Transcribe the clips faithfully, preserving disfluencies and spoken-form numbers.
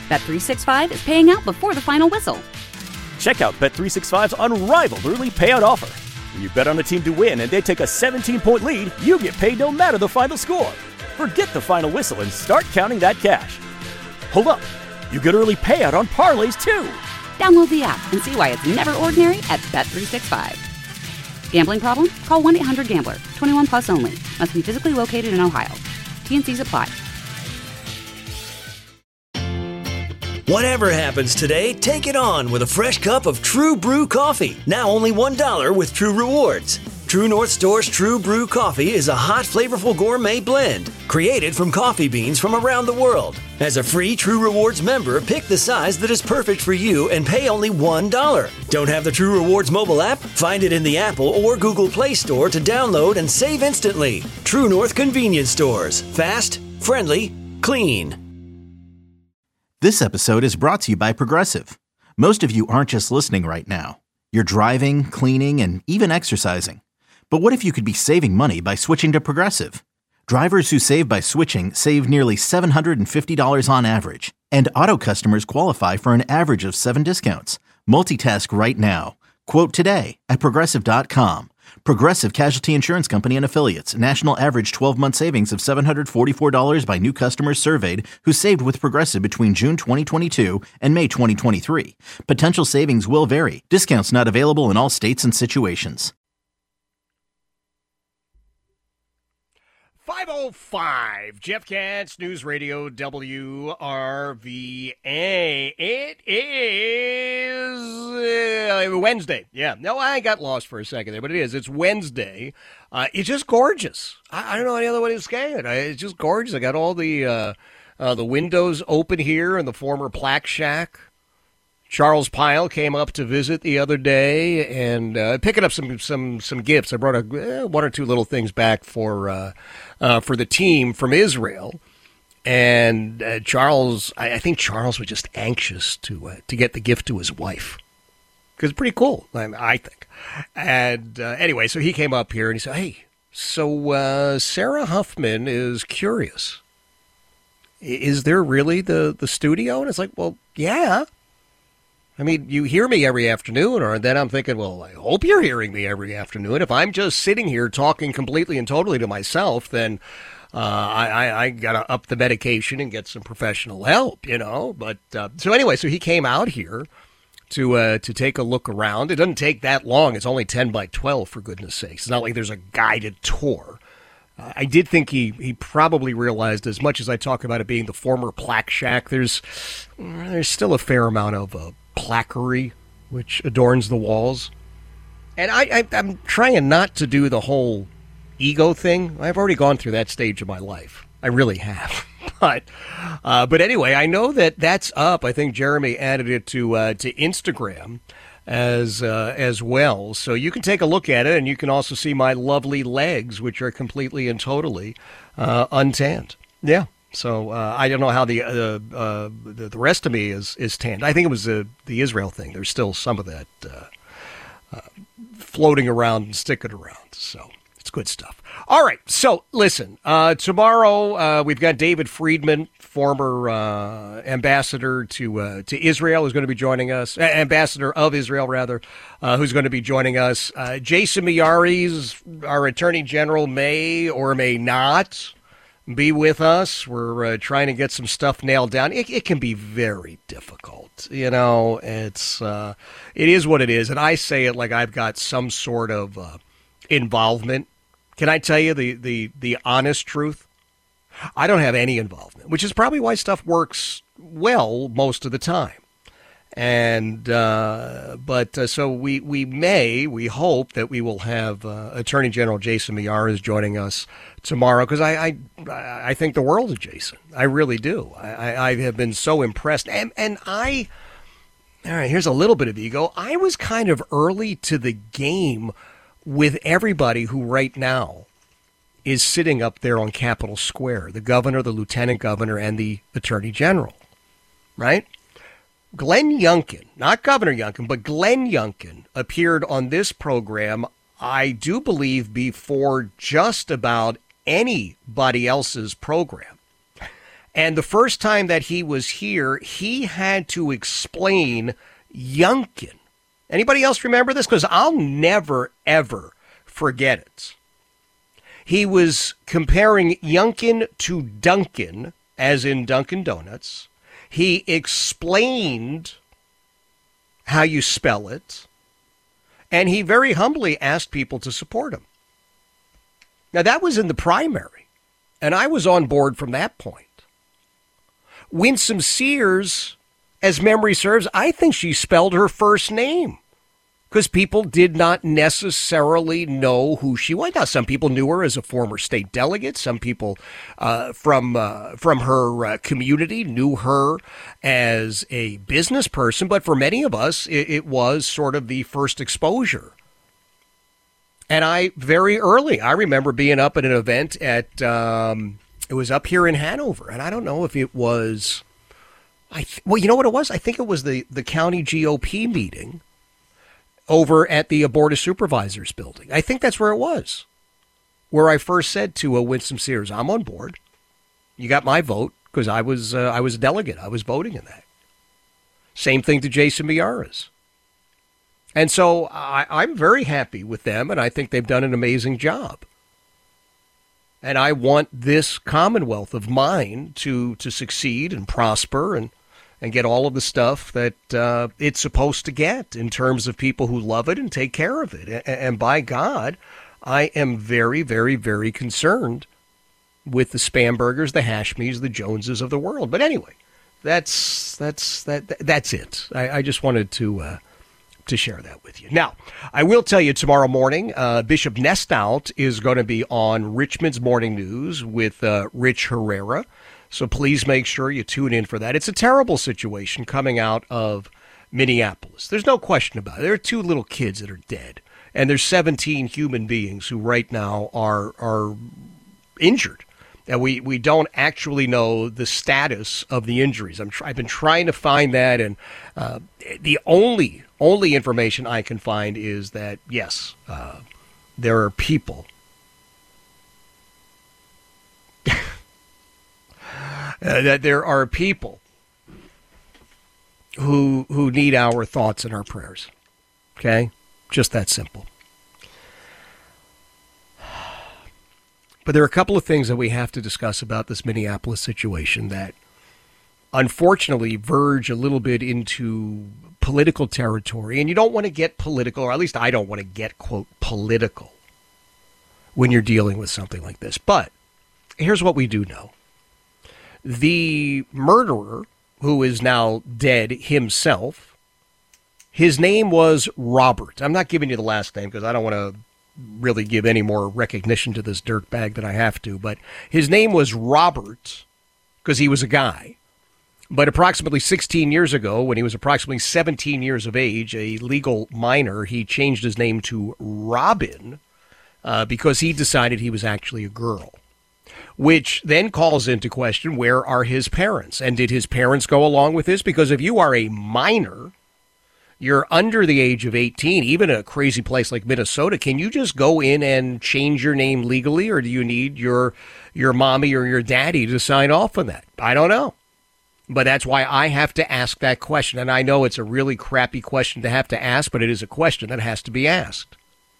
Bet three sixty-five is paying out before the final whistle. Check out Bet three sixty-five's unrivaled early payout offer. When you bet on a team to win and they take a seventeen-point lead, you get paid no matter the final score. Forget the final whistle and start counting that cash. Hold up. You get early payout on parlays, too. Download the app and see why it's never ordinary at Bet three sixty-five. Gambling problem? Call one eight hundred gambler. twenty-one plus only. Must be physically located in Ohio. T N Cs apply. Whatever happens today, take it on with a fresh cup of True Brew coffee. Now only one dollar with True Rewards. True North Store's True Brew coffee is a hot, flavorful gourmet blend created from coffee beans from around the world. As a free True Rewards member, pick the size that is perfect for you and pay only one dollar. Don't have the True Rewards mobile app? Find it in the Apple or Google Play Store to download and save instantly. True North Convenience Stores. Fast, friendly, clean. This episode is brought to you by Progressive. Most of you aren't just listening right now. You're driving, cleaning, and even exercising. But what if you could be saving money by switching to Progressive? Drivers who save by switching save nearly seven hundred fifty dollars on average. And auto customers qualify for an average of seven discounts. Multitask right now. Quote today at Progressive dot com. Progressive Casualty Insurance Company and Affiliates. National average twelve-month savings of seven hundred forty-four dollars by new customers surveyed who saved with Progressive between June twenty twenty-two and May twenty twenty-three. Potential savings will vary. Discounts not available in all states and situations. five oh five, Jeff Katz, News Radio W R V A. It is uh, Wednesday. Yeah, no, I got lost for a second there, but it is. It's Wednesday. Uh, it's just gorgeous. I, I don't know any other way to say it. I, it's just gorgeous. I got all the uh, uh, the windows open here in the former Plaque Shack. Charles Pyle came up to visit the other day and uh, picking up some some some gifts. I brought a, eh, one or two little things back for uh, uh, for the team from Israel. And uh, Charles, I, I think Charles was just anxious to uh, to get the gift to his wife because it's pretty cool, I, I think. And uh, anyway, so he came up here and he said, "Hey, so uh, Sarah Huffman is curious. Is there really the the studio?" And it's like, "Well, yeah. I mean, you hear me every afternoon," or then I'm thinking, well, I hope you're hearing me every afternoon. If I'm just sitting here talking completely and totally to myself, then uh, I, I, I got to up the medication and get some professional help, you know. But uh, so anyway, so he came out here to uh, to take a look around. It doesn't take that long. It's only ten by twelve, for goodness sakes. It's not like there's a guided tour. Uh, I did think he, he probably realized, as much as I talk about it being the former Plaque Shack, there's, there's still a fair amount of uh, plaquery which adorns the walls. And I, I, I'm trying not to do the whole ego thing. I've already gone through that stage of my life. I really have. but uh, but anyway, I know that that's up. I think Jeremy added it to uh, to Instagram as uh, as well. So you can take a look at it, and you can also see my lovely legs, which are completely and totally uh, untanned. Yeah. So uh, I don't know how the, uh, uh, the the rest of me is, is tanned. I think it was uh, the Israel thing. There's still some of that uh, uh, floating around and sticking around. So it's good stuff. All right. So listen, uh, tomorrow uh, we've got David Friedman, former uh, ambassador to uh, to Israel, who's going to be joining us. Uh, ambassador of Israel, rather, uh, who's going to be joining us. Uh, Jason Miyares, our Attorney General, may or may not be with us. We're uh, trying to get some stuff nailed down. It, it can be very difficult. You know, it's uh, it is what it is. And I say it like I've got some sort of uh, involvement. Can I tell you the, the, the honest truth? I don't have any involvement, which is probably why stuff works well most of the time. And uh, but uh, so we, we may, we hope that we will have uh, Attorney General Jason Miyares joining us tomorrow, because I, I I think the world of Jason. I really do. I, I have been so impressed. And, and I, all right, here's a little bit of ego. I was kind of early to the game with everybody who right now is sitting up there on Capitol Square, the governor, the lieutenant governor, and the Attorney General, right? Glenn Youngkin, not Governor Youngkin, but Glenn Youngkin appeared on this program, I do believe, before just about anybody else's program. And the first time that he was here, he had to explain Youngkin. Anybody else remember this? Because I'll never, ever forget it. He was comparing Youngkin to Dunkin', as in Dunkin' Donuts. He explained how you spell it, and he very humbly asked people to support him. Now, that was in the primary, and I was on board from that point. Winsome Sears, as memory serves, I think she spelled her first name because people did not necessarily know who she was. Now, some people knew her as a former state delegate. Some people uh, from uh, from her uh, community knew her as a business person. But for many of us, it, it was sort of the first exposure. And I, very early, I remember being up at an event at, um, it was up here in Hanover. And I don't know if it was, I th- well, you know what it was? I think it was the, the county G O P meeting over at the Board of Supervisors building. I think that's where it was, where I first said to uh, Winsome Sears, I'm on board. You got my vote because I was uh, I was a delegate. I was voting in that. Same thing to Jason Miyares. And so I, I'm very happy with them, and I think they've done an amazing job. And I want this Commonwealth of mine to, to succeed and prosper and and get all of the stuff that uh, it's supposed to get in terms of people who love it and take care of it. And, and by God, I am very, very, very concerned with the Spambergers, the Hashmis, the Joneses of the world. But anyway, that's that's that that's it. I, I just wanted to uh, to share that with you. Now, I will tell you tomorrow morning, uh, Bishop Nestout is going to be on Richmond's Morning News with uh, Rich Herrera. So please make sure you tune in for that. It's a terrible situation coming out of Minneapolis. There's no question about it. There are two little kids that are dead, and there's seventeen human beings who right now are are injured. And we, we don't actually know the status of the injuries. I'm tr- I've been trying to find that, and uh, the only only information I can find is that, yes, uh, there are people Uh, that there are people who who need our thoughts and our prayers. Okay? Just that simple. But there are a couple of things that we have to discuss about this Minneapolis situation that unfortunately verge a little bit into political territory. And you don't want to get political, or at least I don't want to get, quote, political when you're dealing with something like this. But here's what we do know. The murderer, who is now dead himself, his name was Robert. I'm not giving you the last name because I don't want to really give any more recognition to this dirtbag than I have to, but his name was Robert because he was a guy. But approximately sixteen years ago, when he was approximately seventeen years of age, a legal minor, he changed his name to Robin uh, because he decided he was actually a girl. Which then calls into question, where are his parents? And did his parents go along with this? Because if you are a minor, you're under the age of eighteen, even a crazy place like Minnesota, can you just go in and change your name legally, or do you need your your mommy or your daddy to sign off on that? I don't know. But that's why I have to ask that question. And I know it's a really crappy question to have to ask, but it is a question that has to be asked.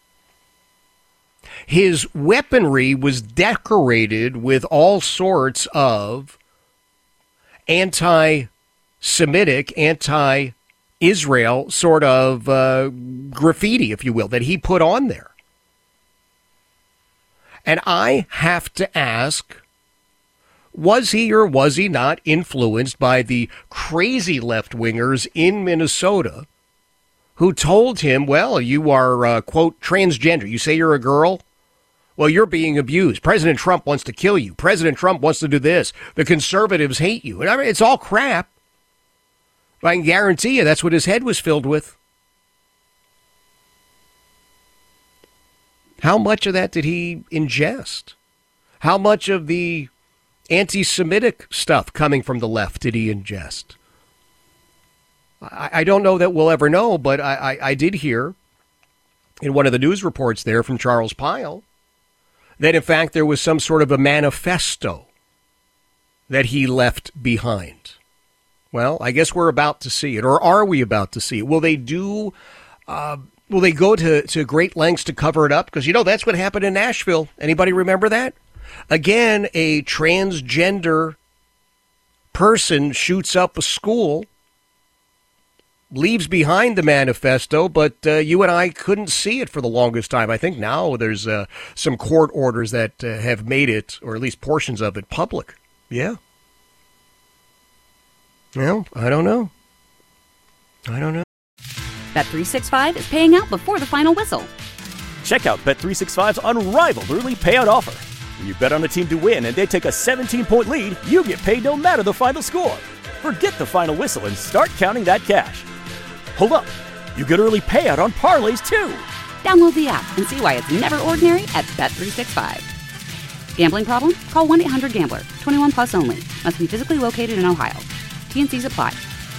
His weaponry was decorated with all sorts of anti-Semitic, anti-Israel sort of uh, graffiti, if you will, that he put on there. And I have to ask, was he or was he not influenced by the crazy left-wingers in Minnesota who told him, well, you are, uh, quote, transgender. You say you're a girl? Well, you're being abused. President Trump wants to kill you. President Trump wants to do this. The conservatives hate you. And I mean, it's all crap. I can guarantee you that's what his head was filled with. How much of that did he ingest? How much of the anti-Semitic stuff coming from the left did he ingest? I, I don't know that we'll ever know, but I, I, I did hear in one of the news reports there from Charles Pyle that, in fact, there was some sort of a manifesto that he left behind? Well, I guess we're about to see it, or are we about to see it? Will they do, uh, will they go to, to great lengths to cover it up? Because, you know, that's what happened in Nashville. Anybody remember that? Again, a transgender person shoots up a school, leaves behind the manifesto, but uh, you and I couldn't see it for the longest time. I think now there's uh, some court orders that uh, have made it, or at least portions of it, public. Yeah. Well, I don't know. I don't know. Bet three sixty-five is paying out before the final whistle. Check out Bet three sixty-five's unrivaled early payout offer. When you bet on a team to win and they take a seventeen-point lead, you get paid no matter the final score. Forget the final whistle and start counting that cash. Hold up. You get early payout on parlays, too. Download the app and see why it's never ordinary at Bet three sixty-five. Gambling problem? Call one eight hundred gambler. twenty-one plus only. Must be physically located in Ohio. T N Cs apply.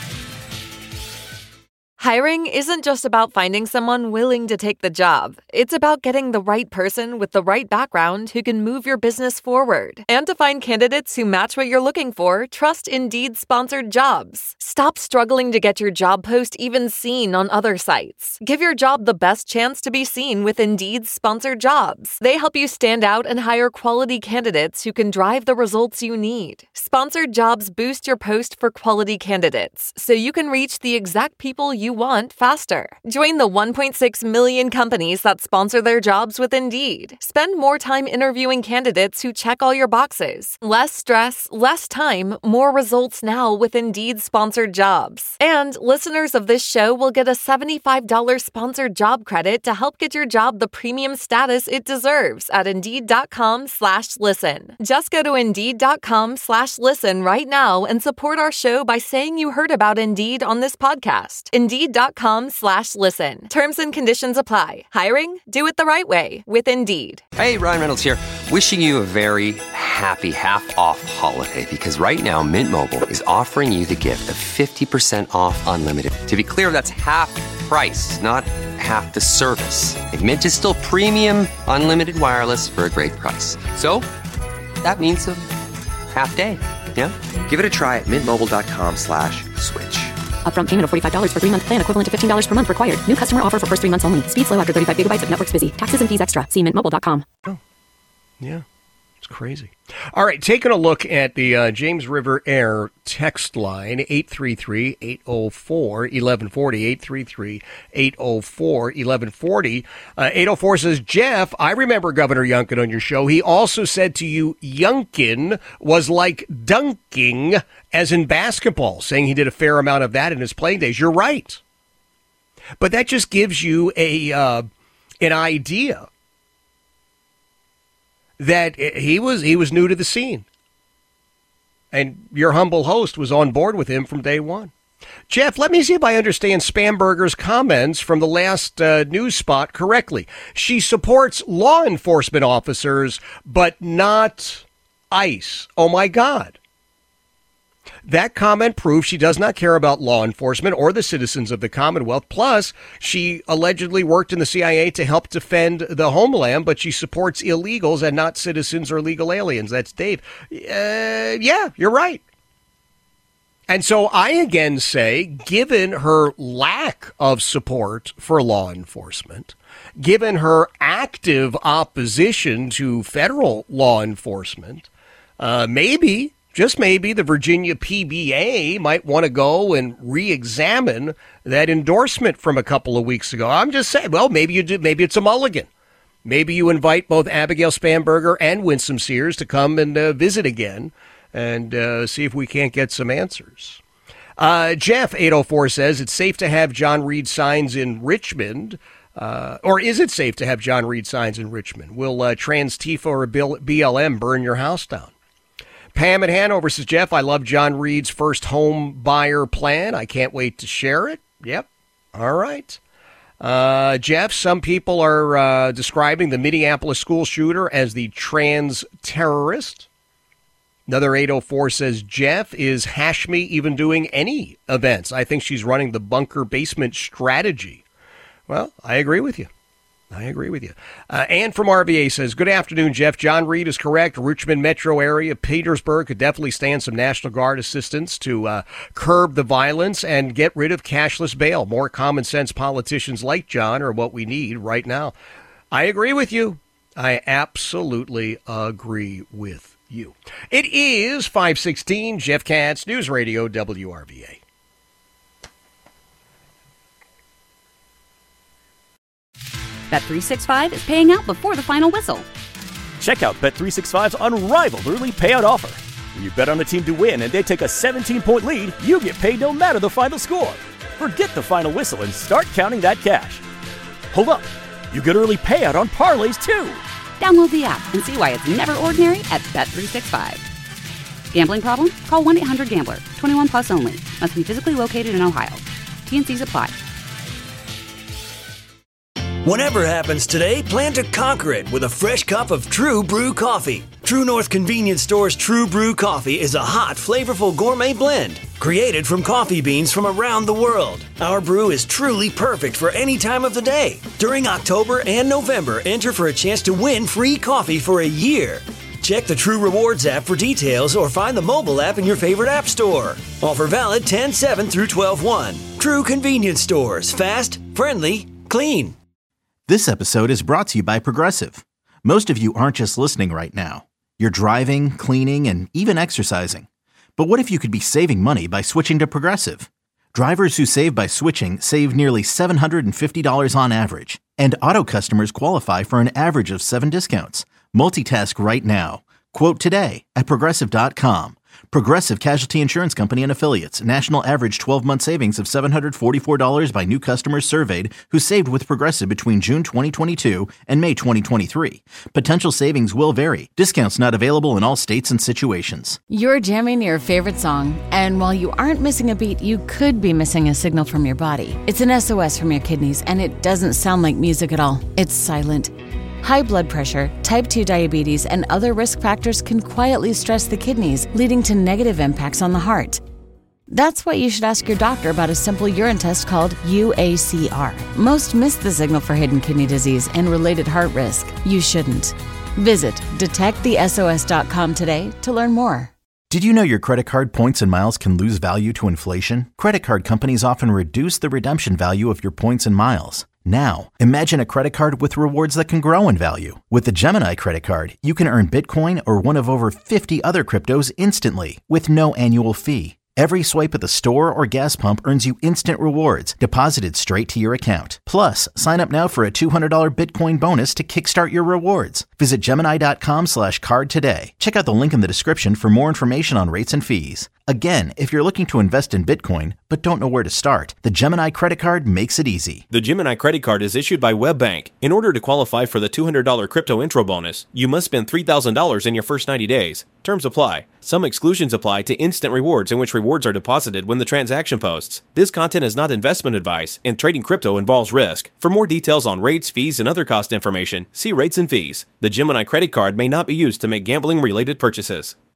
Hiring isn't just about finding someone willing to take the job. It's about getting the right person with the right background who can move your business forward. And to find candidates who match what you're looking for, trust Indeed-sponsored jobs. Stop struggling to get your job post even seen on other sites. Give your job the best chance to be seen with Indeed-sponsored jobs. They help you stand out and hire quality candidates who can drive the results you need. Sponsored jobs boost your post for quality candidates, so you can reach the exact people you want faster. Join the one point six million companies that sponsor their jobs with Indeed. Spend more time interviewing candidates who check all your boxes. Less stress, less time, more results now with Indeed sponsored jobs. And listeners of this show will get a seventy-five dollars sponsored job credit to help get your job the premium status it deserves at Indeed.com slash listen. Just go to Indeed.com slash listen right now and support our show by saying you heard about Indeed on this podcast. Indeed.com slash listen. Terms and conditions apply. Hiring? Do it the right way with Indeed. Hey, Ryan Reynolds here. Wishing you a very happy half-off holiday because right now Mint Mobile is offering you the gift of fifty percent off unlimited. To be clear, that's half price, not half the service. And Mint is still premium unlimited wireless for a great price. So that means a half day. Yeah? Give it a try at mintmobile.com slash switch. Upfront payment of forty-five dollars for three-month plan equivalent to fifteen dollars per month required. New customer offer for first three months only. Speed slow after thirty-five gigabytes if network's busy. Taxes and fees extra. See mint mobile dot com. Oh, yeah. It's crazy. All right, taking a look at the uh, James River Air text line, eight three three, eight oh four, eleven forty, eight three three, eight oh four, eleven forty. Uh, eight oh four says, Jeff, I remember Governor Youngkin on your show. He also said to you, Youngkin was like dunking, as in basketball, saying he did a fair amount of that in his playing days. You're right. But that just gives you a uh, an idea that he was he was new to the scene. And your humble host was on board with him from day one. Jeff, let me see if I understand Spamberger's comments from the last uh, news spot correctly. She supports law enforcement officers, but not ICE. Oh, my God. That comment proves she does not care about law enforcement or the citizens of the Commonwealth. Plus, she allegedly worked in the C I A to help defend the homeland, but she supports illegals and not citizens or legal aliens. That's Dave. Uh, yeah, you're right. And so I again say, given her lack of support for law enforcement, given her active opposition to federal law enforcement, uh, maybe... Just maybe the Virginia P B A might want to go and re-examine that endorsement from a couple of weeks ago. I'm just saying, well, maybe you do. Maybe it's a mulligan. Maybe you invite both Abigail Spamberger and Winsome Sears to come and uh, visit again and uh, see if we can't get some answers. Uh, Jeff, eight oh four, says it's safe to have John Reed signs in Richmond. Uh, or is it safe to have John Reed signs in Richmond? Will uh, Trans Tifa or B L M burn your house down? Pam in Hanover says, Jeff, I love John Reed's first home buyer plan. I can't wait to share it. Yep. All right. Uh, Jeff, some people are uh, describing the Minneapolis school shooter as the trans terrorist. Another eight oh four says, Jeff, is Hashmi even doing any events? I think she's running the bunker basement strategy. Well, I agree with you. I agree with you. Uh, Ann from R V A says, good afternoon, Jeff. John Reed is correct. Richmond metro area, Petersburg could definitely stand some National Guard assistance to uh, curb the violence and get rid of cashless bail. More common sense politicians like John are what we need right now. I agree with you. I absolutely agree with you. It is five sixteen, Jeff Katz, News Radio W R V A. Bet three sixty-five is paying out before the final whistle. Check out Bet three sixty-five's unrivaled early payout offer. When you bet on a team to win and they take a seventeen-point lead, you get paid no matter the final score. Forget the final whistle and start counting that cash. Hold up. You get early payout on parlays, too. Download the app and see why it's never ordinary at Bet three sixty-five. Gambling problem? Call one eight hundred gambler. twenty-one plus only. Must be physically located in Ohio. T N Cs apply. Whatever happens today, plan to conquer it with a fresh cup of True Brew coffee. True North Convenience Store's True Brew coffee is a hot, flavorful gourmet blend created from coffee beans from around the world. Our brew is truly perfect for any time of the day. During October and November, enter for a chance to win free coffee for a year. Check the True Rewards app for details or find the mobile app in your favorite app store. Offer valid ten seven through twelve one. True Convenience Stores. Fast, friendly, clean. This episode is brought to you by Progressive. Most of you aren't just listening right now. You're driving, cleaning, and even exercising. But what if you could be saving money by switching to Progressive? Drivers who save by switching save nearly seven hundred fifty dollars on average. And auto customers qualify for an average of seven discounts. Multitask right now. Quote today at Progressive dot com. Progressive Casualty Insurance Company and Affiliates. National average twelve-month savings of seven hundred forty-four dollars by new customers surveyed who saved with Progressive between June twenty twenty-two and May twenty twenty-three. Potential savings will vary. Discounts not available in all states and situations. You're jamming your favorite song, and while you aren't missing a beat, you could be missing a signal from your body. It's an S O S from your kidneys, and it doesn't sound like music at all. It's silent. High blood pressure, type two diabetes, and other risk factors can quietly stress the kidneys, leading to negative impacts on the heart. That's why you should ask your doctor about a simple urine test called U A C R. Most miss the signal for hidden kidney disease and related heart risk. You shouldn't. Visit detect the S O S dot com today to learn more. Did you know your credit card points and miles can lose value to inflation? Credit card companies often reduce the redemption value of your points and miles. Now, imagine a credit card with rewards that can grow in value. With the Gemini credit card, you can earn Bitcoin or one of over fifty other cryptos instantly with no annual fee. Every swipe at the store or gas pump earns you instant rewards deposited straight to your account. Plus, sign up now for a two hundred dollars Bitcoin bonus to kickstart your rewards. Visit Gemini dot com slash card today. Check out the link in the description for more information on rates and fees. Again, if you're looking to invest in Bitcoin but don't know where to start, the Gemini credit card makes it easy. The Gemini credit card is issued by WebBank. In order to qualify for the two hundred dollars crypto intro bonus, you must spend three thousand dollars in your first ninety days. Terms apply. Some exclusions apply to instant rewards, in which rewards are deposited when the transaction posts. This content is not investment advice, and trading crypto involves risk. For more details on rates, fees, and other cost information, see rates and fees. The Gemini credit card may not be used to make gambling-related purchases.